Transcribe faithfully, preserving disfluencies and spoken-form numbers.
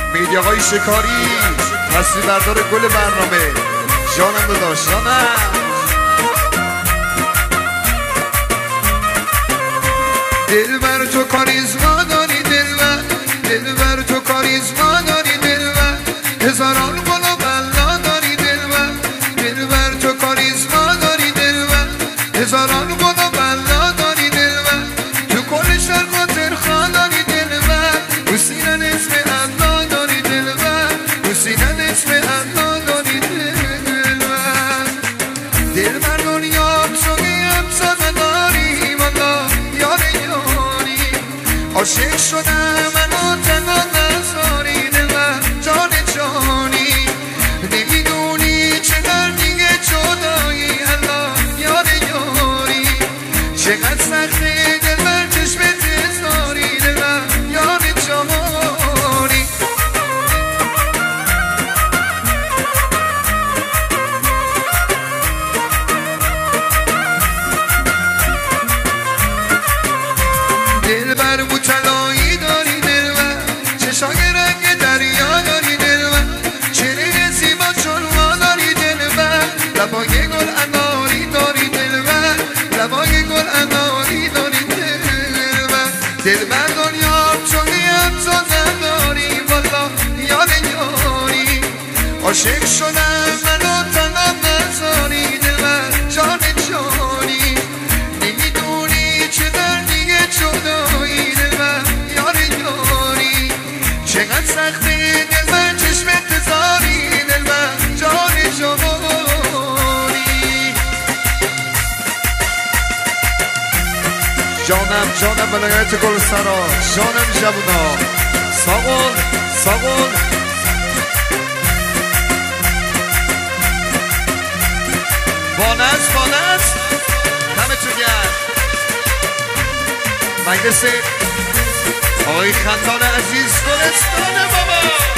میدی آقای شکاری تصویر بردار گل برنامه جانم داداش جانم دلبر تو کاریزما داری دلبر دلبر تو کاریزما داری دلبر هزاران گل و بلا داری دلبر دلبر تو کاریزما داری دلبر هزاران گل و بلا داری دلبر تو کل شهر خاطرخواه داری دلبر حسینن اسم الله داری دلبر حسینن اسم الله داری دلبر دلبر دنیا سوگیم سمه داری والا یار یاری عاشق شدم منو تنها نذاری دلبر جان جانی نمیدونی چه در دیگه جدایی الله یار یاری چقدر سخته دلبر چشمت زاری دلبر یار جانی دلبر مطلعی داری دلبر چشای رنگ دریا داری دلبر چهره زیبا چلوا داری دلبر لبای گل اناری داری دلبر لبای گل اناری داری دلبر دلبر دنیا چونیم تو نداری والا یار یاری عاشق شدم منو تنها نذاری دلبر جان جانی نمیدونی چه دردیه جدایی دلبر یار یاری چقدر سخته دلبر چشمت زاری دلبر جان جانی جانم جانم ولایت گلسرا جانم جوونا ساغون ساغون بانس بانس همه تو گرد مجلس آقای خندان عزیز گلستان بابا